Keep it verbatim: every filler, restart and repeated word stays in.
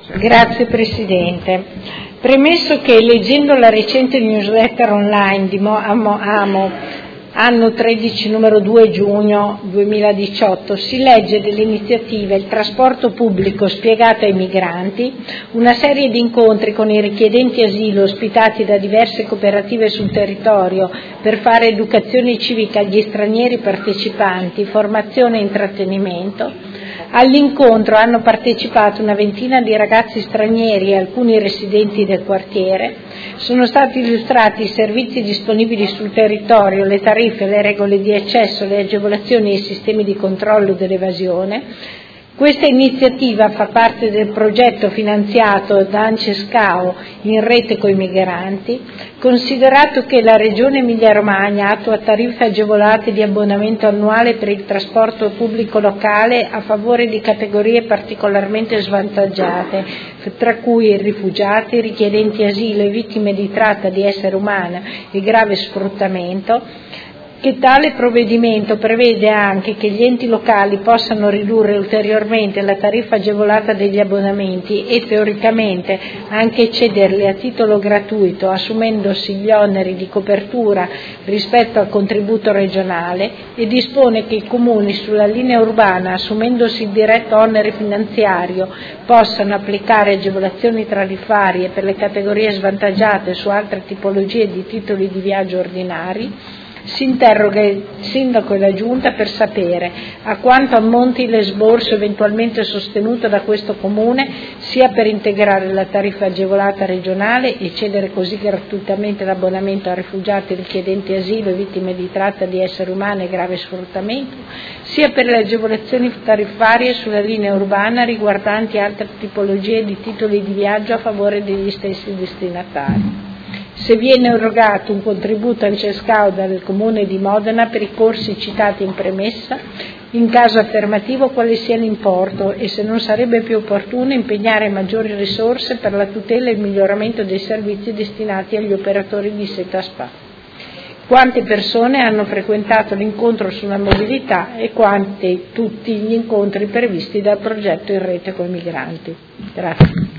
Grazie Presidente. Premesso che, leggendo la recente newsletter online di Amo, Amo anno tredici numero due giugno duemiladiciotto, si legge dell'iniziativa Il trasporto pubblico spiegato ai migranti, una serie di incontri con i richiedenti asilo ospitati da diverse cooperative sul territorio per fare educazione civica agli stranieri partecipanti, formazione e intrattenimento. All'incontro hanno partecipato una ventina di ragazzi stranieri e alcuni residenti del quartiere. Sono stati illustrati i servizi disponibili sul territorio, le tariffe, le regole di accesso, le agevolazioni e i sistemi di controllo dell'evasione. Questa iniziativa fa parte del progetto finanziato da ANCE-SCAO in rete coi migranti. Considerato che la Regione Emilia-Romagna attua tariffe agevolate di abbonamento annuale per il trasporto pubblico locale a favore di categorie particolarmente svantaggiate, tra cui rifugiati, richiedenti asilo e vittime di tratta di esseri umani e grave sfruttamento, che tale provvedimento prevede anche che gli enti locali possano ridurre ulteriormente la tariffa agevolata degli abbonamenti e teoricamente anche cederli a titolo gratuito, assumendosi gli oneri di copertura rispetto al contributo regionale, e dispone che i comuni sulla linea urbana, assumendosi il diretto onere finanziario, possano applicare agevolazioni tariffarie per le categorie svantaggiate su altre tipologie di titoli di viaggio ordinari. Si interroga il Sindaco e la Giunta per sapere a quanto ammonti l'esborso eventualmente sostenuto da questo Comune, sia per integrare la tariffa agevolata regionale e cedere così gratuitamente l'abbonamento a rifugiati, richiedenti asilo e vittime di tratta di esseri umani e grave sfruttamento, sia per le agevolazioni tariffarie sulla linea urbana riguardanti altre tipologie di titoli di viaggio a favore degli stessi destinatari. Se viene erogato un contributo ANCE-SCAO dal Comune di Modena per i corsi citati in premessa, in caso affermativo quale sia l'importo e se non sarebbe più opportuno impegnare maggiori risorse per la tutela e il miglioramento dei servizi destinati agli operatori di Seta Spa. Quante persone hanno frequentato l'incontro sulla mobilità e quanti tutti gli incontri previsti dal progetto in rete con i migranti. Grazie.